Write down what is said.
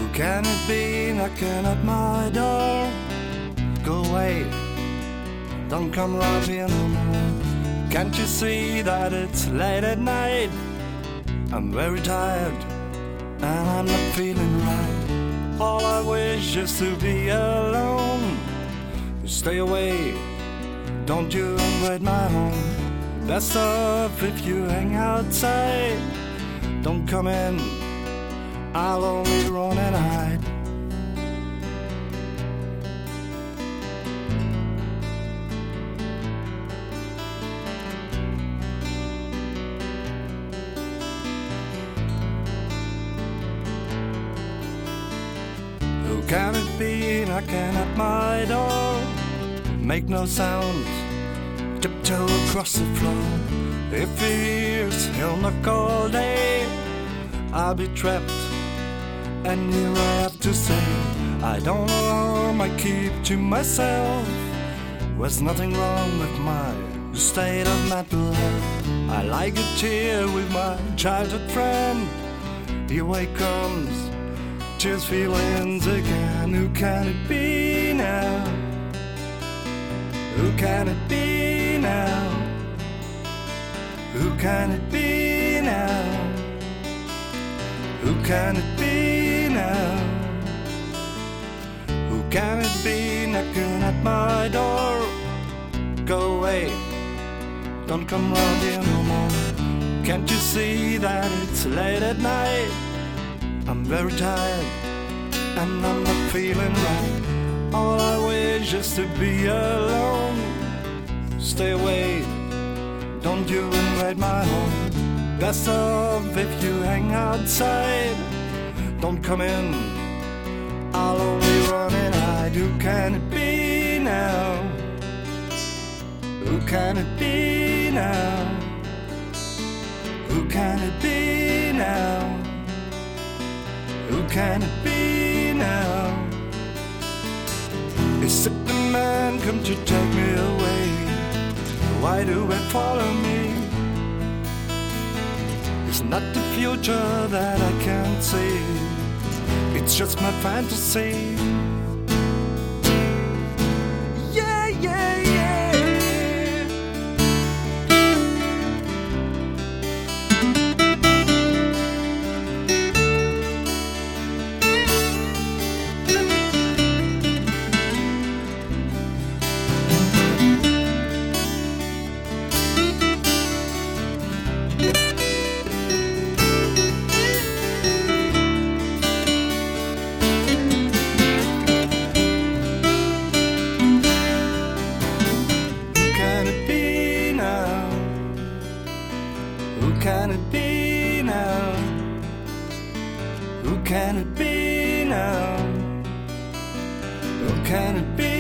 Who can it be knocking at my door? Go away, don't come round here no more. Can't you see that it's late at night? I'm very tired and I'm not feeling right. All I wish is to be alone. Stay away, don't you invade my home. Best off if you hang outside. Don't come in, I'll only run and hide. Who can it be knocking at my door? Make no sound, tiptoe across the floor. If he hears, he'll knock all day. I'll be trapped, and here I have to say, I don't know how I keep to myself. There's nothing wrong with my state of mental health. I like it here with my childhood friend. Here he comes, tears feelings again. Who can it be now? Who can it be now? Who can it be now? Who can it be now? Who can it be knocking at my door? Go away, don't come round here no more. Can't you see that it's late at night? I'm very tired and I'm not feeling right. All I wish is to be alone. Stay away, don't you invade my home. Best off if you hang outside. Don't come in, I'll only run and hide. Who can it be now? Who can it be now? Who can it be now? Who can it be now? Is it the man come to take me away? Why do they follow me? It's not the future that I can't see. It's just my fantasy. Yeah, yeah, yeah. Who can it be now? Who can it be now? Who can it be?